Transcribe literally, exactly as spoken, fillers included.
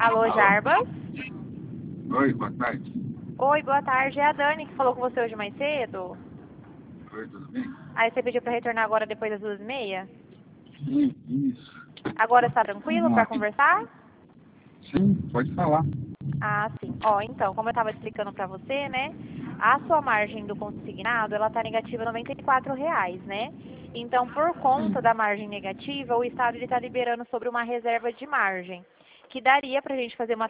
Alô, Jarbas? Oi, boa tarde. Oi, boa tarde. É a Dani que falou com você hoje mais cedo. Oi, tudo bem? Aí você pediu para retornar agora depois das duas e meia? Sim, isso. Agora está tranquilo Vamos para lá. conversar? Sim, pode falar. Ah, sim. Ó, então, como eu estava explicando para você, né? A sua margem do consignado, ela está negativa noventa e quatro reais, né? Então, por conta Sim. da margem negativa, o Estado está liberando sobre uma reserva de margem, que daria para a gente fazer uma